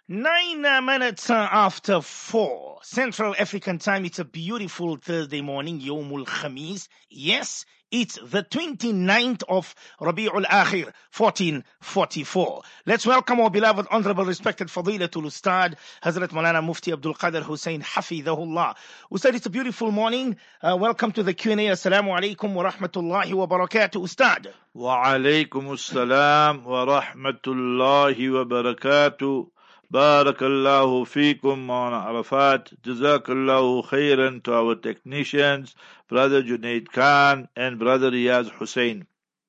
9 minutes after 4 Central African Time. It's a beautiful Thursday morning, Yomul Khamis. Yes, it's the 29th of Rabi'ul Akhir, 1444. Let's welcome our beloved, honorable, respected Fadilatul Ustad, Hazrat Maulana Mufti Abdul Qadir Hussein Hafidhahullah. Ustad, it's a beautiful morning. Welcome to the Q&A. Assalamu alaikum wa rahmatullahi wa barakatuh, Ustad. Wa alaikum assalam wa rahmatullahi wa barakatuh. Barakallahu feekum on Arafat. Jazakallahu khairan to our technicians, Brother Junaid Khan and Brother Riyaz Hussein.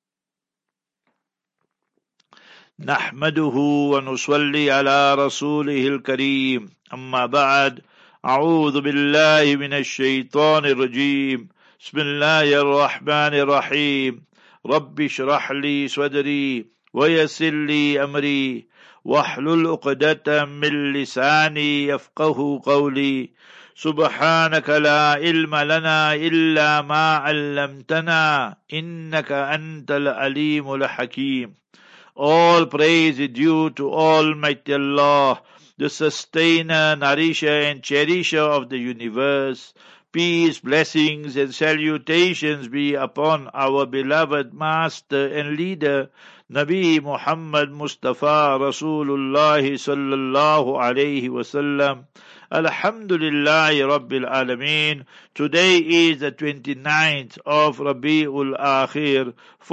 Nahmaduhu wa nusalli ala rasulihil kareem. Amma ba'd. A'udhu billahi minash shaitanir rajim. Bismillahir rahmanir rahim. رب اشرح لي صدري ويسر لي أمري واحلل عقدة من لساني يفقه قولي سبحانك لا علم لنا إلا ما علمتنا إنك أنت العليم الحكيم. All praise is due to Almighty Allah, the sustainer, nourisher and cherisher of the universe. Peace, blessings and salutations be upon our beloved master and leader, Nabi Muhammad Mustafa Rasulullah sallallahu alayhi wasallam. Alhamdulillahi Rabbil Alameen. Today is the 29th of Rabi'ul Akhir,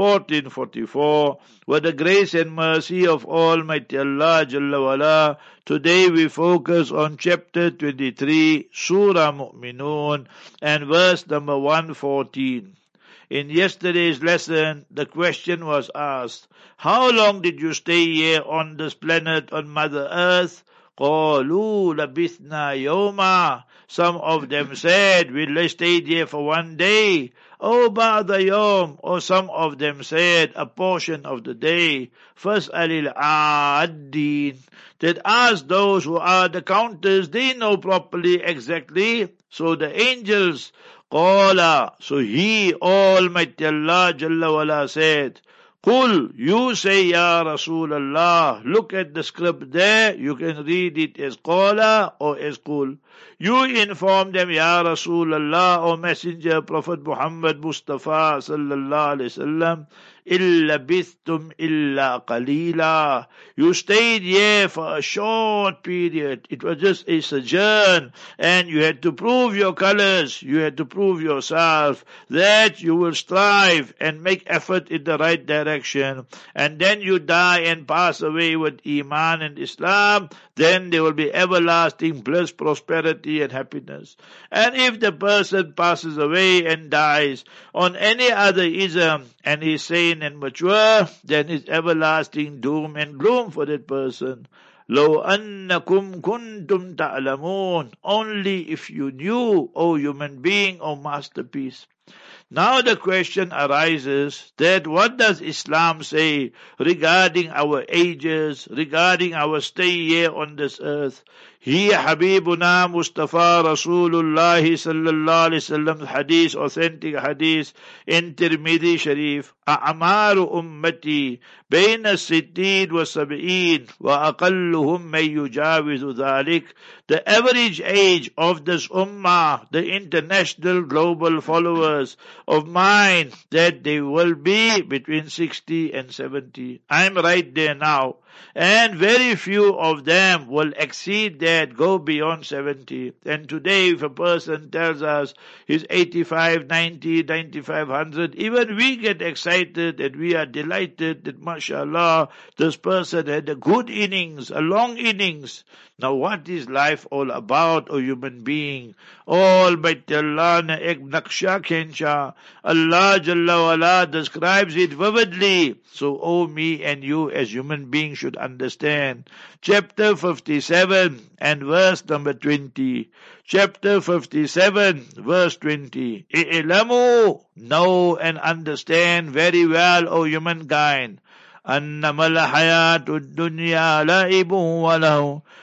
1444. With the grace and mercy of Almighty Allah Jalla wala, today we focus on chapter 23, Surah Mu'minun, and verse number 114. In yesterday's lesson, the question was asked, how long did you stay here on this planet, on Mother Earth? قَالُوا لَبِثْنَا يَوْمًا. Some of them said, we stayed here for one day. Oh, بَعْضَ يَوْم. Or some of them said, a portion of the day. فَاسْأَلِ الْعَادِّينَ. That ask those who are the counters, they know properly, exactly. So the angels, قَالَ. So He, Almighty Allah Jalla wala said, Qul, you say, Ya Rasulullah. Look at the script there. You can read it as Qala or as Qul. You inform them, Ya Rasulullah, O Messenger, Prophet Muhammad Mustafa sallallahu alayhi wasallam. Illa bithtum illa qalila. You stayed here for a short period. It was just a sojourn, and you had to prove your colors. You had to prove yourself that you will strive and make effort in the right direction. And then you die and pass away with Iman and Islam. Then there will be everlasting bliss, prosperity and happiness. And if the person passes away and dies on any other ism and is sane and mature, then it's everlasting doom and gloom for that person. لو أنكم كنتم تعلمون. Only if you knew, O human being, O masterpiece. Now the question arises that what does Islam say regarding our ages, regarding our stay here on this earth? He Habibuna Mustafa Rasulullah sallallahu alayhi wasallam hadith, authentic hadith in Tirmidhi Sharif. A'amaru ummati bayna sittin wa sab'in wa aqalluhum may yujawizu dhalik. The average age of this ummah, the international global followers of mine, that they will be between 60 and 70. I'm right there now. And very few of them will exceed that, go beyond 70. And today if a person tells us he's 85, 90, 95, 100, even we get excited and we are delighted that mashallah, this person had a good innings, a long innings. Now what is life all about, O human being? Almighty Allah ne ek naksha khencha. Allah Jalla wala describes it vividly. So, O me and you as human beings should understand. Chapter 57 and verse number 20. Chapter 57 verse 20. I'lamu, know and understand very well, O humankind. أنما الحياة الدنيا لعب وله.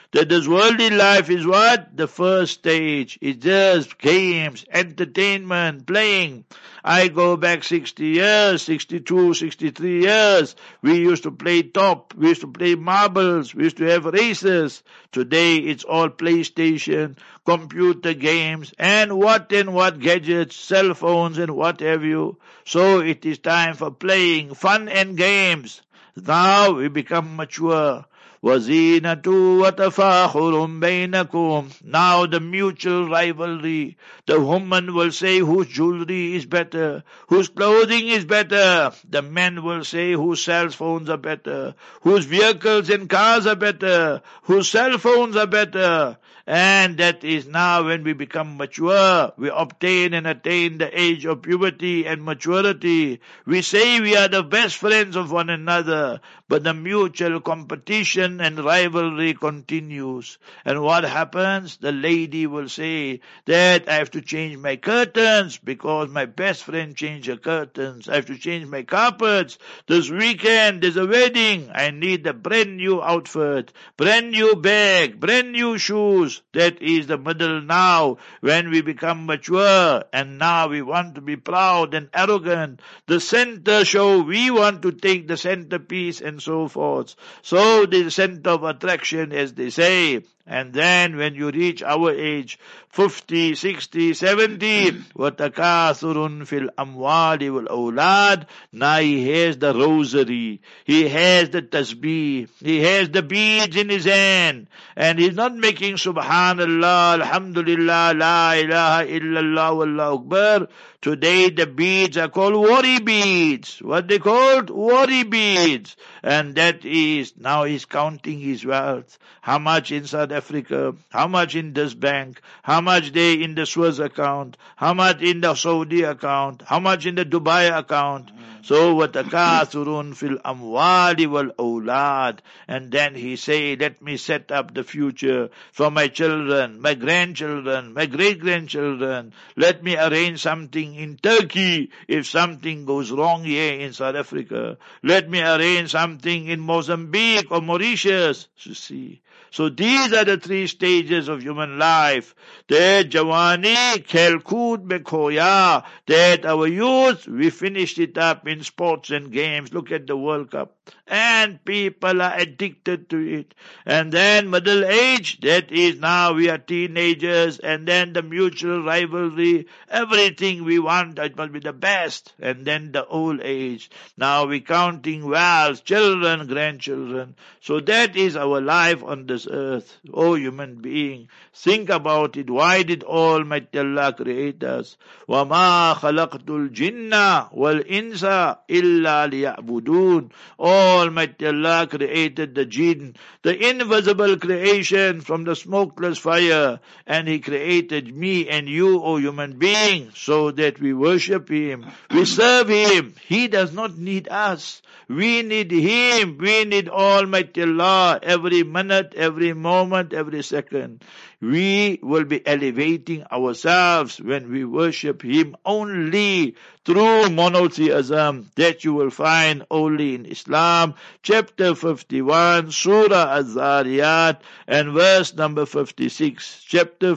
that this worldly life is what? The first stage. It's just games, entertainment, playing. I go back 60 years, 62, 63 years. We used to play top. We used to play marbles. We used to have races. Today it's all PlayStation, computer games, and what gadgets, cell phones and what have you. So it is time for playing, fun and games. Now we become mature. وَزِينَةُ وَتَفَاخُرٌ بَيْنَكُمْ. Now the mutual rivalry. The woman will say whose jewelry is better, whose clothing is better. The men will say whose cell phones are better, whose vehicles and cars are better, whose cell phones are better. And that is now when we become mature, we obtain and attain the age of puberty and maturity. We say we are the best friends of one another, but the mutual competition and rivalry continues. And what happens? The lady will say that I have to change my curtains because my best friend changed her curtains. I have to change my carpets. This weekend there's a wedding. I need a brand new outfit, brand new bag, brand new shoes. That is the middle now when we become mature, and now we want to be proud and arrogant. The center show, we want to take the centerpiece and so forth. So the center of attraction, as they say. And then when you reach our age, 50, 60, 70, وَتَكَاثُرٌ فِي الْأَمْوَالِ وَالْأَوْلَادِ. Now he has the rosary, he has the tasbih, he has the beads in his hand, and he's not making subhanallah, alhamdulillah, la ilaha illallah, wallahu akbar. Today the beads are called worry beads. What they called? Worry beads. And that is, now he's counting his wealth. How much in South Africa? How much in this bank? How much they in the Suez account? How much in the Saudi account? How much in the Dubai account? So وَتَكَاثُرٌ فِي الْأَمْوَالِ وَالْأَوْلَادِ. And then he say, let me set up the future for my children, my grandchildren, my great-grandchildren. Let me arrange something in Turkey if something goes wrong here in South Africa. Let me arrange something in Mozambique or Mauritius. You see. So these are the three stages of human life. That Jawani, Khelkood mein khoya, that our youth, we finished it up in sports and games. Look at the World Cup. And people are addicted to it. And then middle age, that is now we are teenagers, and then the mutual rivalry, everything we want, it must be the best. And then the old age. Now we counting wealth, children, grandchildren. So that is our life on this earth. Oh human being, think about it. Why did Almighty Allah create us? وَمَا خَلَقْتُ الْجِنَّ وَالْإِنسَ إِلَّا لِيَعْبُدُونَ. Almighty Allah created the jinn, the invisible creation from the smokeless fire, and He created me and you, O human being, so that we worship Him, we serve Him. He does not need us. We need Him. We need Almighty Allah every minute, every moment, every second. We will be elevating ourselves when we worship Him only through monotheism. That you will find only in Islam, chapter 51, Surah Az-Zariyat, and verse number 56. Chapter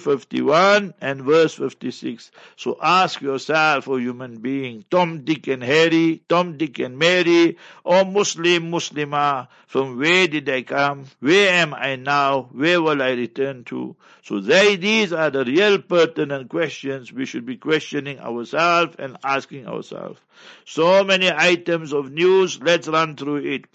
51 and verse 56. So ask yourself, O human being, Tom, Dick and Harry, Tom, Dick and Mary, or Muslim, Muslimah, from where did I come? Where am I now? Where will I return to? So these are the real pertinent questions we should be questioning ourselves and asking ourselves. So many items of news, let's run through it.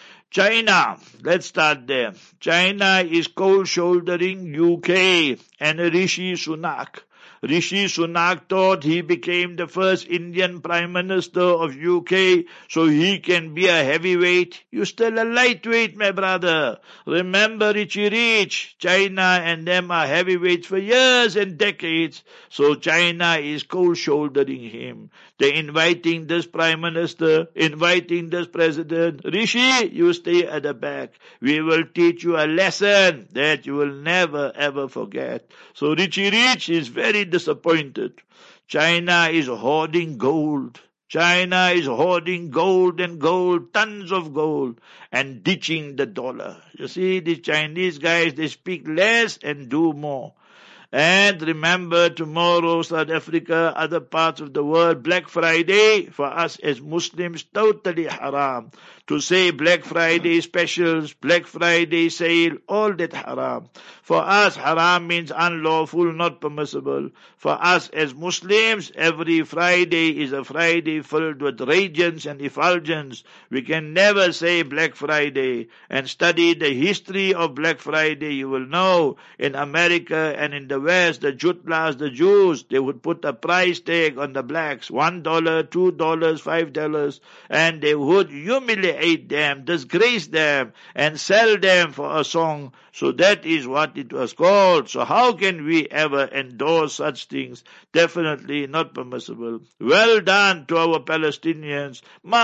China, let's start there. China is cold-shouldering UK and Rishi Sunak. Rishi Sunak thought he became the first Indian Prime Minister of UK, so he can be a heavyweight. You're still a lightweight, my brother. Remember Richie Rich. China and them are heavyweights for years and decades, so China is cold-shouldering him. They're inviting this Prime Minister, inviting this President. Rishi, you stay at the back. We will teach you a lesson that you will never ever forget. So Richie Rich is very disappointed. China is hoarding gold. China is hoarding gold and gold, tons of gold, and ditching the dollar. You see, the Chinese guys, they speak less and do more. And remember, tomorrow, South Africa, other parts of the world, Black Friday, for us as Muslims, totally haram. To say Black Friday specials, Black Friday sale, all that haram. For us, haram means unlawful, not permissible. For us as Muslims, every Friday is a Friday filled with radiance and effulgence. We can never say Black Friday. And study the history of Black Friday, you will know, in America and in the West, the Jutlas, the Jews, they would put a price tag on the blacks, $1, $2, $5, and they would humiliate them, disgrace them, and sell them for a song. So that is what it was called. So how can we ever endorse such things? Definitely not permissible. Well done to our Palestinians.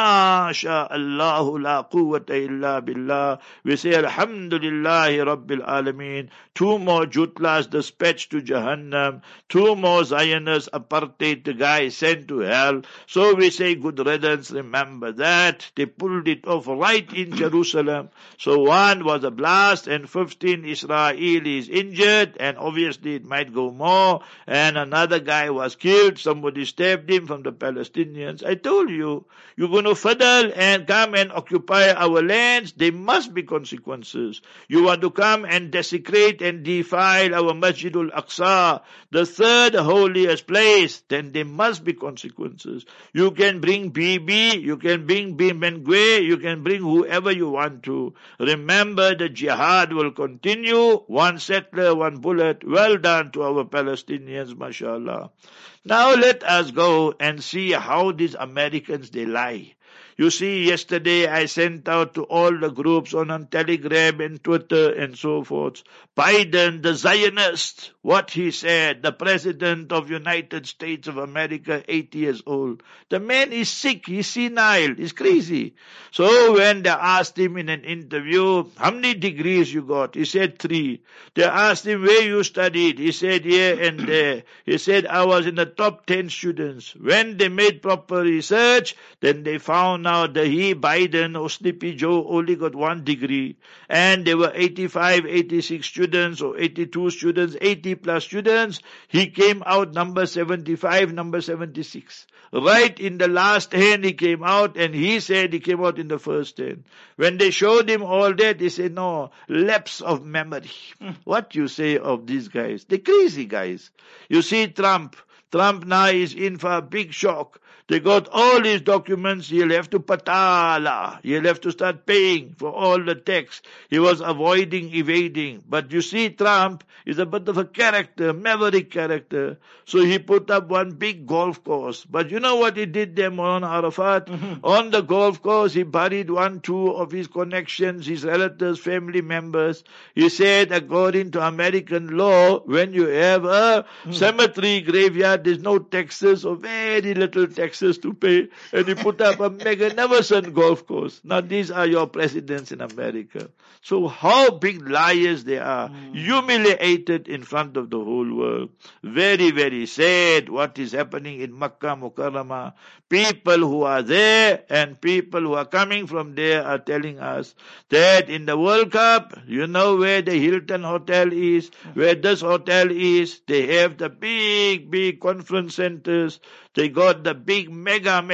MashaAllahu la quwwata illa billah. We say Alhamdulillahi Rabbil Alameen. 2 more Jutlas dispatched to Jahannam. 2 more Zionist apartheid guys sent to hell. So we say good riddance. Remember that. They pulled it off right in Jerusalem. So one was a blast and 15 Israelis injured, and obviously it might go more, and another guy was killed. Somebody stabbed him from the Palestinians. I told you, you're going to fiddle and come and occupy our lands, there must be consequences. You want to come and desecrate and defile our Masjidul Aqsa, the third holiest place, then there must be consequences. You can bring Bibi, you can bring Bimengwe, you can bring whoever you want to. Remember, the jihad will continue. One settler, one bullet. Well done to our Palestinians, mashallah. Now let us go and see how these Americans, they lie. You see, yesterday I sent out to all the groups on Telegram and Twitter and so forth. Biden, the Zionist, what he said, the President of United States of America, 80 years old. The man is sick, he's senile, he's crazy. So when they asked him in an interview, how many degrees you got? He said 3. They asked him where you studied. He said here and there. He said I was in the top 10 students. When they made proper research, then they found out that Biden or Sleepy Joe only got 1 degree. And there were 85, 86 students or 82 students, 80 plus students. He came out number 75, number 76. Right in the last 10 he came out, and he said he came out in the first 10. When they showed him all that, he said, no, lapse of memory. What you say of these guys? They're crazy guys. You see Trump now is in for a big shock. They got all his documents. He'll have to patala. He'll have to start paying for all the tax. He was avoiding, evading. But you see, Trump is a bit of a character, maverick character. So he put up one big golf course. But you know what he did there, Maulana Arafat? On the golf course, he buried 1, 2 of his connections, his relatives, family members. He said, according to American law, when you have a cemetery graveyard, there's no taxes or very little taxes to pay, and he put up a magnificent golf course. Now these are your presidents in America. So how big liars they are, humiliated in front of the whole world. Very, very sad what is happening in Makkah Mukarramah. People who are there and people who are coming from there are telling us that in the World Cup, you know where the Hilton Hotel is, where this hotel is, they have the big conference centers. They got the big mega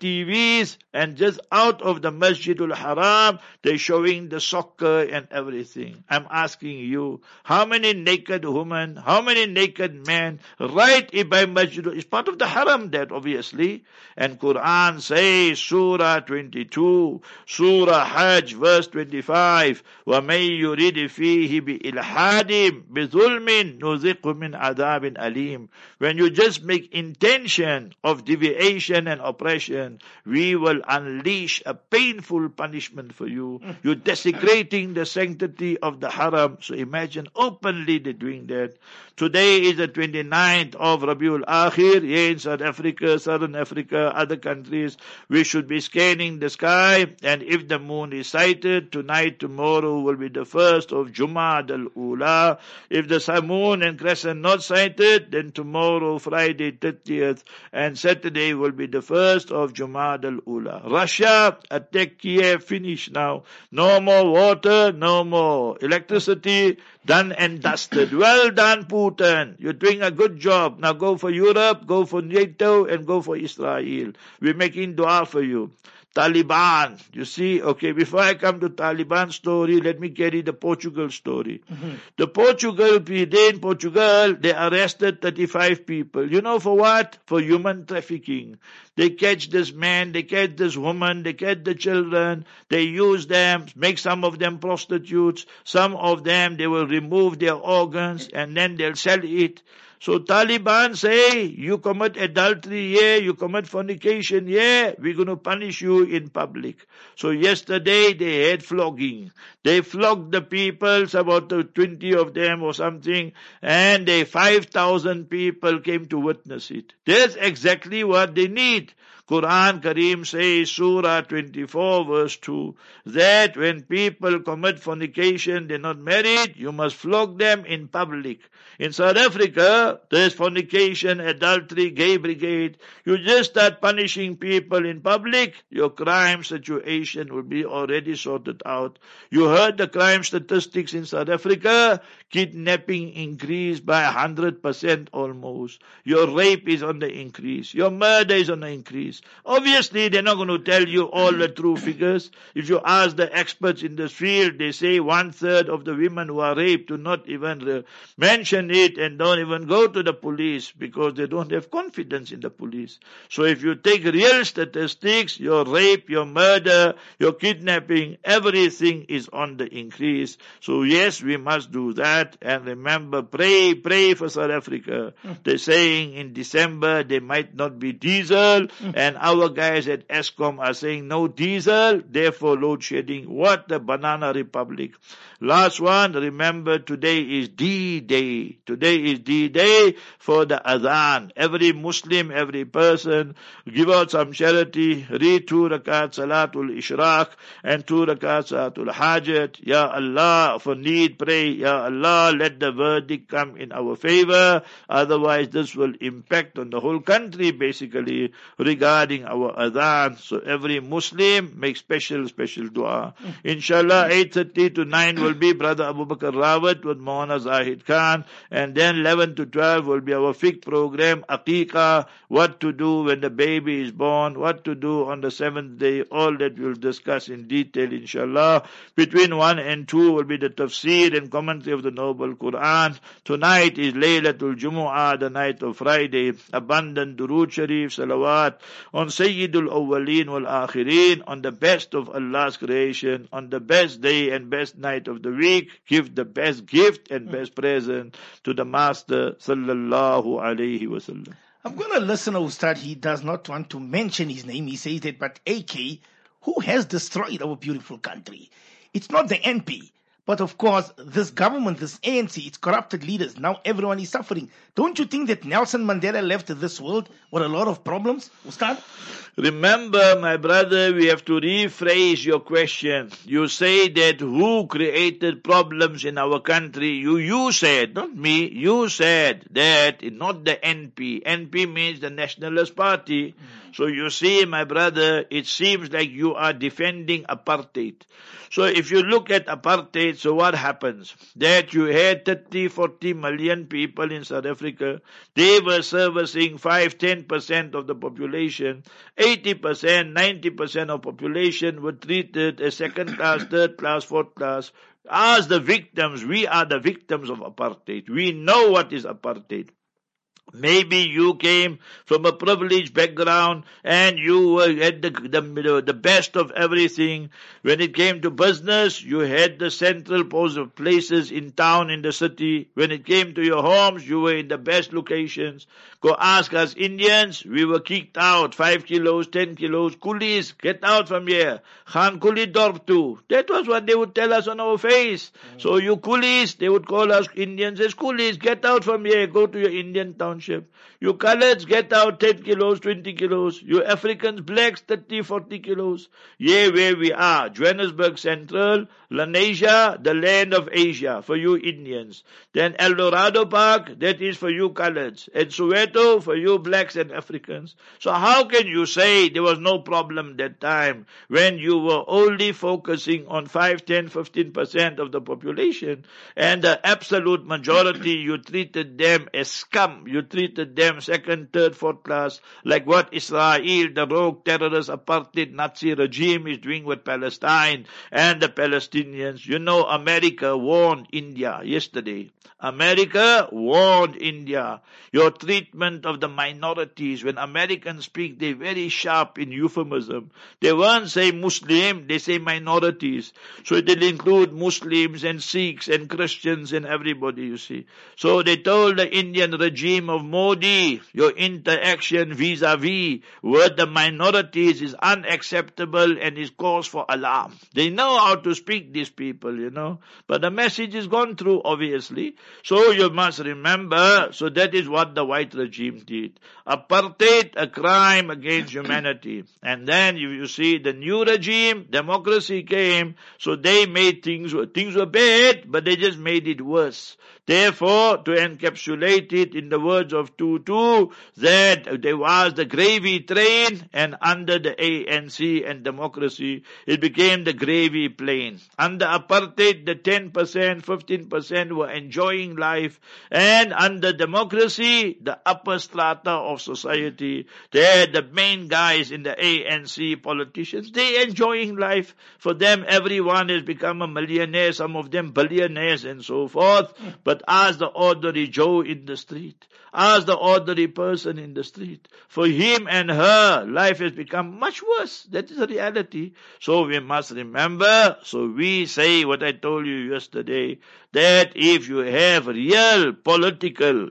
TVs, and just out of the Masjidul Haram, they're showing the soccer and everything. I'm asking you, how many naked women, how many naked men, right by Masjidul, it's part of the Haram that obviously. And Quran says, Surah 22, Surah Hajj verse 25, وَمَن يُرِدْ فِيهِ بِإِلْحَادٍ بِظُلْمٍ نُذِقُ مِنْ عَذَابٍ أَلِيمٍ. When you just make intention of deviation and oppression, we will unleash a painful punishment for you. You're desecrating the sanctity of the Haram. So imagine openly they're doing that. Today is the 29th of Rabiul Akhir here in South Africa, Southern Africa, other countries. We should be scanning the sky, and if the moon is sighted, tonight, tomorrow will be the 1st of Jumad al-Ula. If the moon and crescent not sighted, then tomorrow, Friday 30th, and Saturday will be the 1st of Jumada al-Ula. Russia attacked Kiev, finished now. No more water, no more electricity, done and dusted. Well done, Putin. You're doing a good job. Now go for Europe, go for NATO, and go for Israel. We're making dua for you. Taliban, you see, okay, before I come to Taliban story, let me carry the Portugal story. The Portugal, in Portugal, they arrested 35 people. You know for what? For human trafficking. They catch this man, they catch this woman, they catch the children, they use them, make some of them prostitutes, some of them they will remove their organs and then they'll sell it. So Taliban say, you commit adultery, yeah, you commit fornication, yeah, we're going to punish you in public. So yesterday they had flogging. They flogged the people, about 20 of them or something, and 5,000 people came to witness it. That's exactly what they need. Quran Kareem says, Surah 24 verse 2, that when people commit fornication, they're not married, you must flog them in public. In South Africa, there's fornication, adultery, gay brigade. You just start punishing people in public, your crime situation will be already sorted out. You heard the crime statistics in South Africa, kidnapping increased by 100% almost. Your rape is on the increase. Your murder is on the increase. Obviously, they're not going to tell you all the true figures. If you ask the experts in this field, they say 1/3 of the women who are raped do not even mention it and don't even go to the police because they don't have confidence in the police. So if you take real statistics, your rape, your murder, your kidnapping, everything is on the increase. So yes, we must do that. And remember, pray for South Africa. They're saying in December there might not be diesel, and our guys at Eskom are saying no diesel, therefore load shedding. What a banana republic. Last one, remember today is D-Day. Today is D-Day for the Adhan. Every Muslim, every person, give out some charity, read 2 rakat Salatul Ishraq and 2 rakat Salatul Hajat. Ya Allah, for need pray, Ya Allah, let the verdict come in our favor. Otherwise this will impact on the whole country basically regarding our Adhan. So every Muslim make special dua. Inshallah 8:30 to 9 will be Brother Abu Bakr Rawat with Maulana Zahid Khan, and then 11 to 12 will be our fiqh program, Aqiqah, what to do when the baby is born, what to do on the 7th day, all that we'll discuss in detail inshallah. Between 1 and 2 will be the tafsir and commentary of the Noble Quran. Tonight is Laylatul Jumu'ah, the night of Friday. Abundant Durood Sharif, Salawat on Sayyidul Awwaleen wal Akhirin, on the best of Allah's creation, on the best day and best night of the week. Give the best gift and best present to the Master Sallallahu Alaihi Wasallam. I'm going to listen to Ustad. He does not want to mention his name. He says that, but AK, who has destroyed our beautiful country? It's not the NP. But of course, this government, this ANC, its corrupted leaders, now everyone is suffering. Don't you think that Nelson Mandela left this world with a lot of problems, Ustad? Remember, my brother, we have to rephrase your question. You say that who created problems in our country? You said, not me, you said that not the NP. NP means the Nationalist Party. So you see, my brother, it seems like you are defending apartheid. So if you look at apartheid, so what happens? That you had 30-40 million people in South Africa. They were servicing 5-10% of the population. 80%, 90% of population were treated as second class, third class, fourth class. As the victims, we are the victims of apartheid. We know what is apartheid. Maybe you came from a privileged background and you had the best of everything. When it came to business, you had the central places in town, in the city. When it came to your homes, you were in the best locations. Go ask us Indians, we were kicked out, 5 kilos, 10 kilos, coolies, get out from here. Khan Kuli Dorp too. That was what they would tell us on our face. So you coolies, they would call us Indians as coolies, get out from here, go to your Indian town. township. You coloreds get out 10 kilos, 20 kilos. You Africans, blacks, 30, 40 kilos. Yeah, where we are. Johannesburg Central, Lenasia, the land of Asia, for you Indians. Then El Dorado Park, that is for you coloreds. And Soweto, for you blacks and Africans. So how can you say there was no problem that time when you were only focusing on 5, 10, 15% of the population, and the absolute majority, you treated them as scum. You treated them second, third, fourth class, like what Israel, the rogue terrorist apartheid Nazi regime, is doing with Palestine and the Palestinians. You know, America warned India yesterday. America warned India. Your treatment of the minorities, when Americans speak, they're very sharp in euphemism. They won't say Muslim, they say minorities. So they'll include Muslims and Sikhs and Christians and everybody, you see. So they told the Indian regime of Modi, your interaction vis-a-vis with the minorities is unacceptable and is cause for alarm. They know how to speak, these people, you know. But the message is gone through, obviously. So you must remember, so that is what the white regime did. Apartheid, a crime against humanity. And then you see the new regime, democracy came, so they made things were bad, but they just made it worse. Therefore, to encapsulate it in the words of Tutu, that there was the gravy train, and under the ANC and democracy, it became the gravy plane. Under apartheid, the 10%, 15% were enjoying life, and under democracy, the upper strata of society, they're the main guys in the ANC, politicians, they enjoying life. For them, everyone has become a millionaire, some of them billionaires and so forth. But ask the ordinary Joe in the street. Ask the ordinary person in the street. For him and her, life has become much worse. That is the reality. So we must remember, so we say what I told you yesterday, that if you have real political,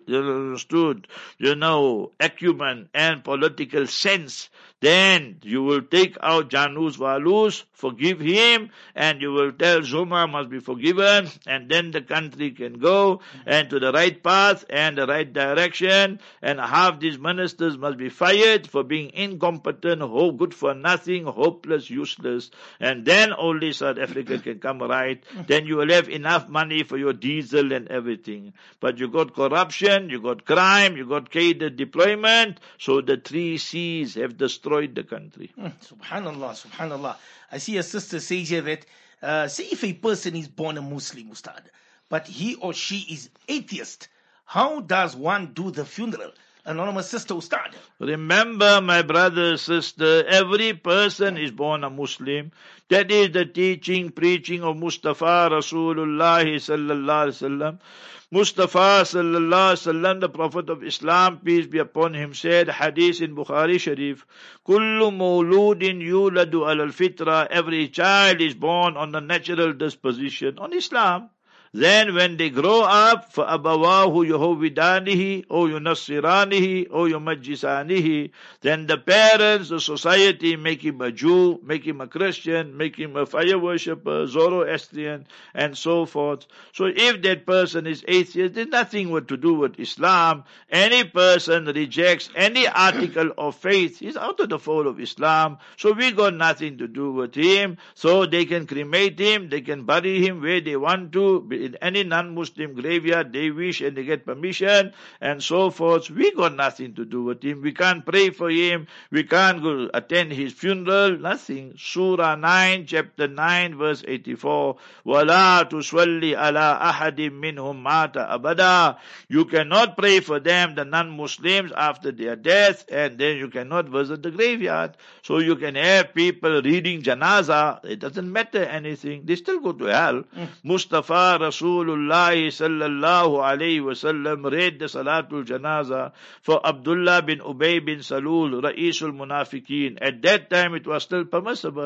acumen and political sense, then you will take out Janus Valus, forgive him, and you will tell Zuma must be forgiven, and then the country can go and to the right path and the right direction, and half these ministers must be fired for being incompetent, good for nothing, hopeless, useless, and then only South Africa can come right. Then you will have enough money for your diesel and everything. But you got corruption, you got crime, you got catered deployment, so the 3 C's have destroyed the country. Subhanallah, subhanallah. I see a sister say here that, say if a person is born a Muslim, Ustad, but he or she is atheist, how does one do the funeral? Anonymous sister, Ustad. Remember, my brother, sister, every person is born a Muslim. That is the teaching, preaching of Mustafa Rasulullah sallallahu alaihi wasallam. Mustafa sallallahu alaihi wasallam, the Prophet of Islam, peace be upon him, said, hadith in Bukhari Sharif, Kullu mawludin yuladu al-fitra, every child is born on the natural disposition, on Islam. Then when they grow up, فَأَبَوَاهُ يُهَوِّدَانِهِ or يُنَصِّرَانِهِ or يُمَجِّسَانِهِ, then the parents, the society make him a Jew, make him a Christian, make him a fire worshipper, Zoroastrian, and so forth. So if that person is atheist, there's nothing what to do with Islam. Any person rejects any article of faith, he's out of the fold of Islam. So we got nothing to do with him. So they can cremate him, they can bury him where they want to, in any non-Muslim graveyard they wish, and they get permission and so forth. We got nothing to do with him. We can't pray for him. We can't go attend his funeral. Nothing. Surah 9, chapter 9, verse 84. وَلَا تُصَلِّ عَلَىٰ أَحَدٍ مِّنْهُمْ مَاتَ أَبَدًا. You cannot pray for them, the non-Muslims, after their death, and then you cannot visit the graveyard. So you can have people reading janazah. It doesn't matter anything. They still go to hell. Mustafa Rasulullah sallallahu alayhi wasallam read the Salatul Janaza for Abdullah bin Ubay bin Salul, Ra'isul Munafiqeen. At that time it was still permissible.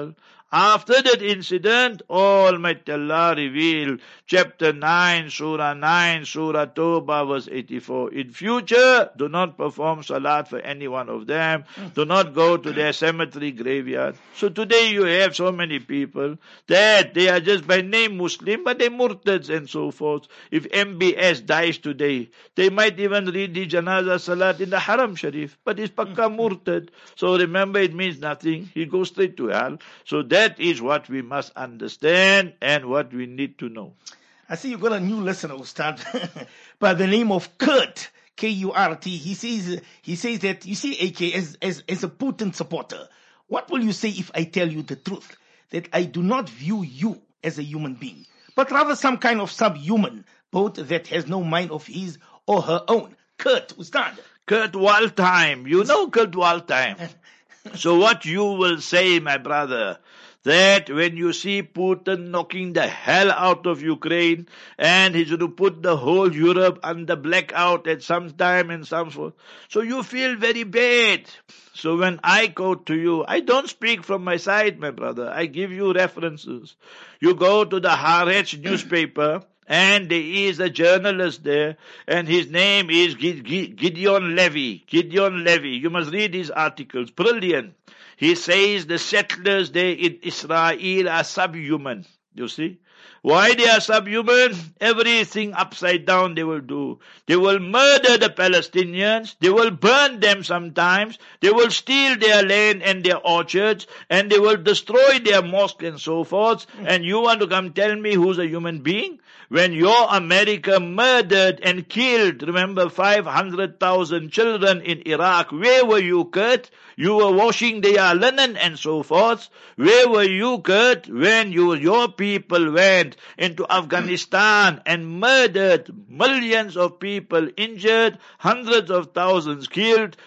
After that incident, Almighty Allah revealed chapter 9, Surah 9, Surah Tawbah, verse 84. In future, do not perform salat for any one of them. Do not go to their cemetery graveyard. So today you have so many people that they are just by name Muslim, but they murtads and so forth. If MBS dies today, they might even read the Janazah Salat in the Haram Sharif, but it's pakka murtad. So remember, it means nothing. He goes straight to hell. So that is what we must understand and what we need to know. I see you got a new listener, Ustad, by the name of Kurt, K-U-R-T. He says that, you see, AK, as a Putin supporter, what will you say if I tell you the truth? That I do not view you as a human being, but rather some kind of subhuman, both that has no mind of his or her own. Kurt, Ustad. Kurt Waldheim. You know Kurt Waldheim. So what you will say, my brother, that when you see Putin knocking the hell out of Ukraine and he's going to put the whole Europe under blackout at some time and some forth, so you feel very bad. So when I quote to you, I don't speak from my side, my brother. I give you references. You go to the Haaretz newspaper, and there is a journalist there, and his name is Gideon Levy. Gideon Levy. You must read his articles. Brilliant. He says the settlers there in Israel are subhuman. You see? Why they are subhuman? Everything upside down they will do. They will murder the Palestinians. They will burn them sometimes. They will steal their land and their orchards. And they will destroy their mosque and so forth. And you want to come tell me who's a human being? When your America murdered and killed, remember, 500,000 children in Iraq, where were you, Kurt? You were washing their linen and so forth. Where were you, Kurt, when your people went into Afghanistan and murdered millions of people, injured, hundreds of thousands killed,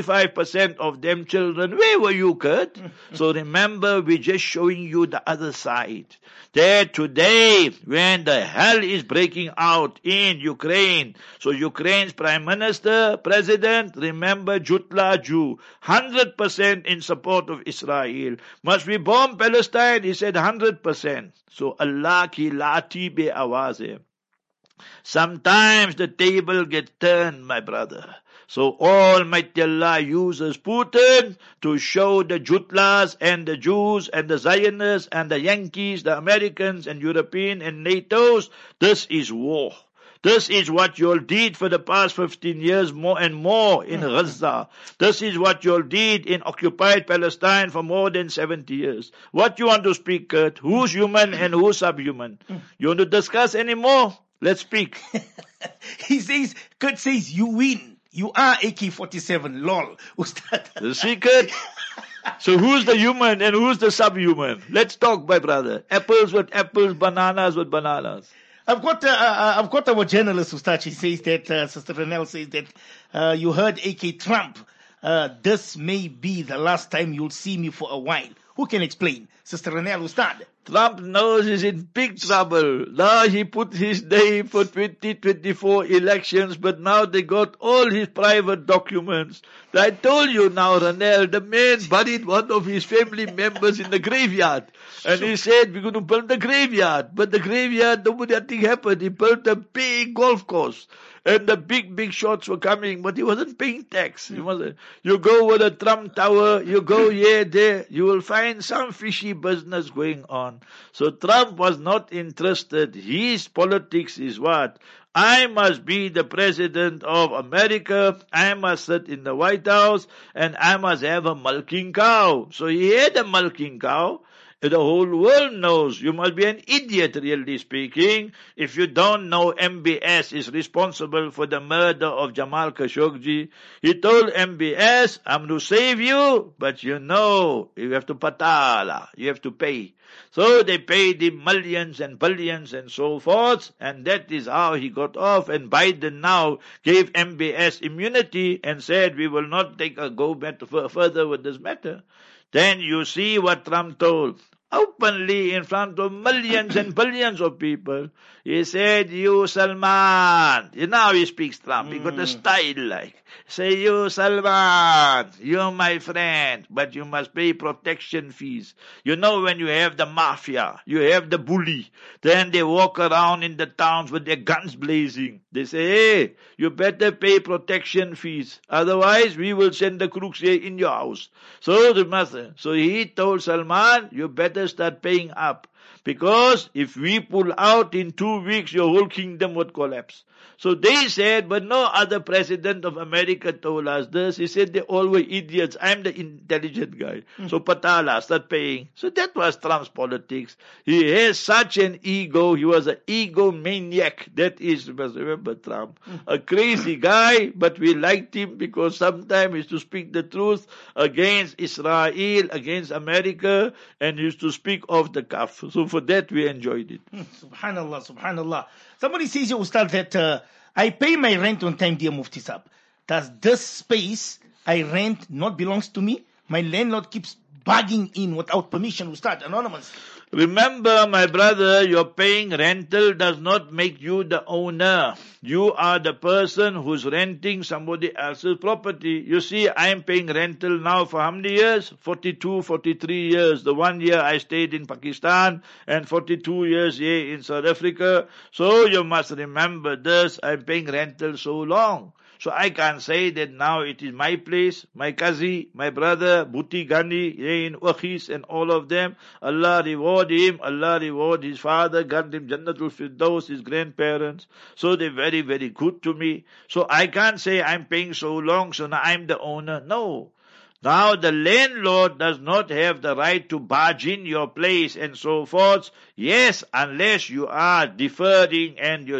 45% of them children? Where were you, Kurt? So remember, we're just showing you the other side. That today, when the hell is breaking out in Ukraine, so Ukraine's prime minister, president, remember, Jutla Jew, 100% in support of Israel. Must we bomb Palestine? He said 100%. So Allah ki lati be awaze. Sometimes the table gets turned, my brother. So Almighty Allah uses Putin to show the Jutlas and the Jews and the Zionists and the Yankees, the Americans and European and NATO's, this is war. This is what you all did for the past 15 years more and more in Gaza. This is what you all did in occupied Palestine for more than 70 years. What you want to speak, Kurt? Who's human and who's subhuman? You want to discuss any more? Let's speak. Kurt says, you win. You are AK-47, lol. The secret. So who's the human and who's the subhuman? Let's talk, my brother. Apples with apples, bananas with bananas. I've got our journalist, Ustad. She says that, Sister Renelle says that, you heard AK Trump. This may be the last time you'll see me for a while. Who can explain? Sister Renelle, Ustad. Trump knows he's in big trouble. Now he put his name for 2024 elections, but now they got all his private documents. I told you now, Ranel, the man buried one of his family members in the graveyard. And he said, we're going to build the graveyard. But the graveyard, nothing happened. He built a big golf course. And the big shots were coming, but he wasn't paying tax. You go with a Trump Tower, you go here, there, you will find some fishy business going on. So Trump was not interested. His politics is what? I must be the president of America. I must sit in the White House and I must have a milking cow. So he had a milking cow. The whole world knows. You must be an idiot, really speaking, if you don't know MBS is responsible for the murder of Jamal Khashoggi. He told MBS, I'm to save you, but you have to patala, you have to pay. So they paid him millions and billions and so forth, and that is how he got off. And Biden now gave MBS immunity and said, we will not go further with this matter. Then you see what Trump told. openly in front of millions and billions of people. He said, you Salman. Now he speaks Trump. He got a style like. Say, you Salman, you're my friend, but you must pay protection fees. You know when you have the mafia, you have the bully, then they walk around in the towns with their guns blazing. They say, hey, you better pay protection fees. Otherwise, we will send the crooks here in your house. So he told Salman, you better start paying up. Because if we pull out in 2 weeks, your whole kingdom would collapse. So they said, but no other president of America told us this. He said they all were idiots. I'm the intelligent guy. So Patala, start paying. So that was Trump's politics. He has such an ego. He was an egomaniac. That is, you must remember Trump. A crazy guy, but we liked him because sometimes he used to speak the truth against Israel, against America, and he used to speak off the cuff. So for that we enjoyed it. Subhanallah, subhanallah. Somebody says, Ustad, that I pay my rent on time, dear Mufti Sahib. Does this space I rent not belongs to me? My landlord keeps barging in without permission, Ustad. Anonymous. Remember, my brother, your paying rental does not make you the owner. You are the person who's renting somebody else's property. You see, I am paying rental now for how many years? 42, 43 years. The 1 year I stayed in Pakistan and 42 years here in South Africa. So you must remember this. I'm paying rental so long. So I can't say that now it is my place, my Qazi, my brother, Bhuti Gandhi, in Ukhis and all of them. Allah reward him, Allah reward his father, grant him Jannatul Firdaus, his grandparents. So they're very, very good to me. So I can't say I'm paying so long, so now I'm the owner. No. Now the landlord does not have the right to barge in your place and so forth. Yes, unless you are deferring and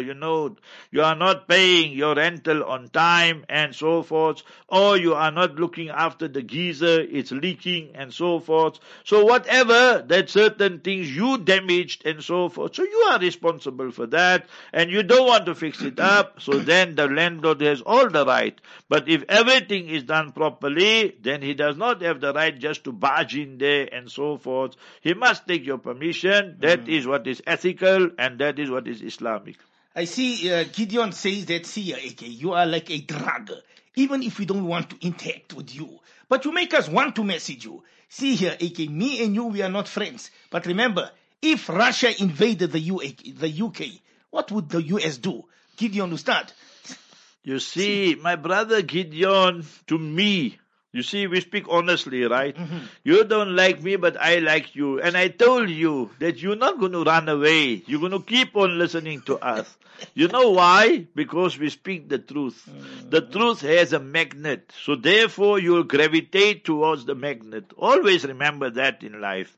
you are not paying your rental on time and so forth, or you are not looking after the geyser, it's leaking and so forth. So whatever, that certain things you damaged and so forth, so you are responsible for that and you don't want to fix it up, so then the landlord has all the right. But if everything is done properly, then he does not have the right just to barge in there and so forth. He must take your permission. That is what is ethical and that is what is Islamic. I see Gideon says that, see, AK, you are like a drug. Even if we don't want to interact with you, but you make us want to message you. See here, AK, me and you, we are not friends. But remember, if Russia invaded the UK, what would the US do? Gideon, start. You see, my brother Gideon, to me, you see, we speak honestly, right? You don't like me, but I like you. And I told you that you're not going to run away. You're going to keep on listening to us. You know why? Because we speak the truth. The truth has a magnet. So therefore, you'll gravitate towards the magnet. Always remember that in life.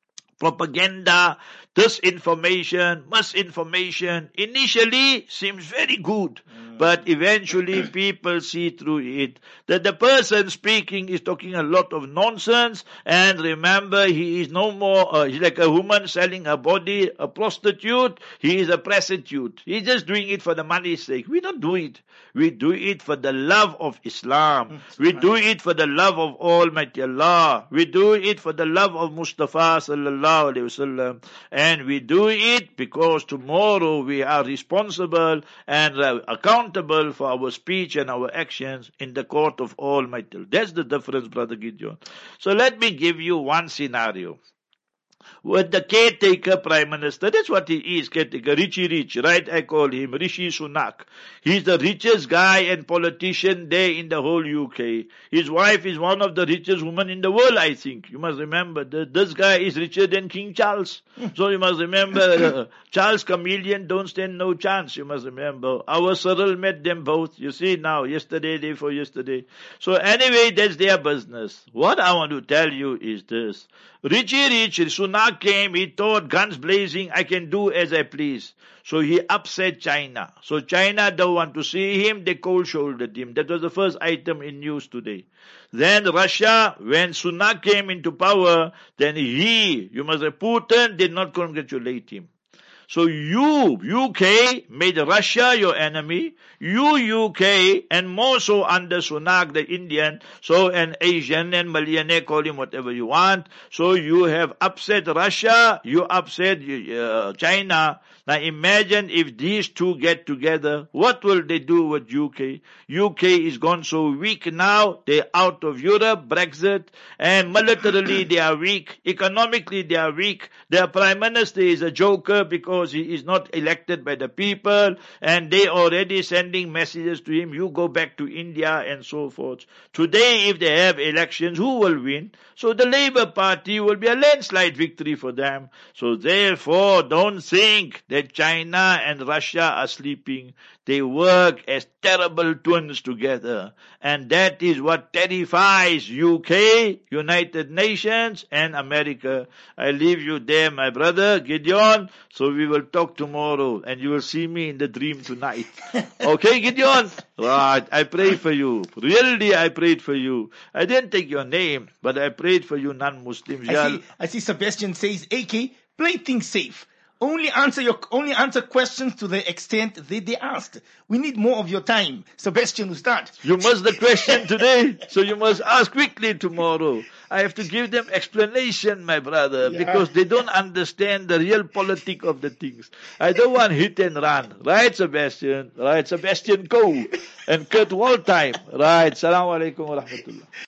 Propaganda, disinformation, misinformation initially seems very good, but eventually people see through it that the person speaking is talking a lot of nonsense, and remember, he is no more, he's like a woman selling her body, a prostitute, he is a prostitute. He's just doing it for the money's sake. We don't do it. We do it for the love of Islam. We do it for the love of Almighty Allah. We do it for the love of Mustafa sallallahu alaihi wasallam. And we do it because tomorrow we are responsible and accountable for our speech and our actions in the court of Almighty. That's the difference, Brother Gideon. So let me give you one scenario. With the caretaker prime minister, that's what he is, caretaker, Richie Rich, right? I call him Rishi Sunak. He's the richest guy and politician there in the whole UK. His wife is one of the richest women in the world, I think. You must remember, this guy is richer than King Charles. So you must remember, Charles Chameleon don't stand no chance, you must remember. Our Cyril met them both, you see now, yesterday, day before yesterday. So anyway, that's their business. What I want to tell you is this. Richie Rich, Sunak came, he thought guns blazing, I can do as I please. So he upset China. So China don't want to see him, they cold-shouldered him. That was the first item in news today. Then Russia, when Sunak came into power, then you must say, Putin did not congratulate him. So you, UK, made Russia your enemy. You, UK, and more so under Sunak, the Indian, so an Asian and Malayane, call him whatever you want. So you have upset Russia, you upset China. Now imagine if these two get together, what will they do with UK? UK is gone so weak now, they're out of Europe, Brexit, and militarily they are weak, economically they are weak. Their Prime Minister is a joker because he is not elected by the people, and they already sending messages to him, you go back to India and so forth. Today if they have elections, who will win? So the Labour Party will be a landslide victory for them. So therefore, don't think that China and Russia are sleeping. They work as terrible twins together. And that is what terrifies UK, United Nations, and America. I leave you there, my brother, Gideon. So we will talk tomorrow, and you will see me in the dream tonight. Okay, Gideon? Right, I pray for you. Really, I prayed for you. I didn't take your name, but I prayed for you non-Muslims. I see Sebastian says, AK, play things safe. Only answer questions to the extent they asked. We need more of your time. Sebastian will start. You must the question today, so you must ask quickly tomorrow. I have to give them explanation, my brother, because they don't understand the real politics of the things. I don't want hit and run. Right, Sebastian? Right, Sebastian Coe and Kurt Waldheim. Right. Assalamu alaikum wa rahmatullah.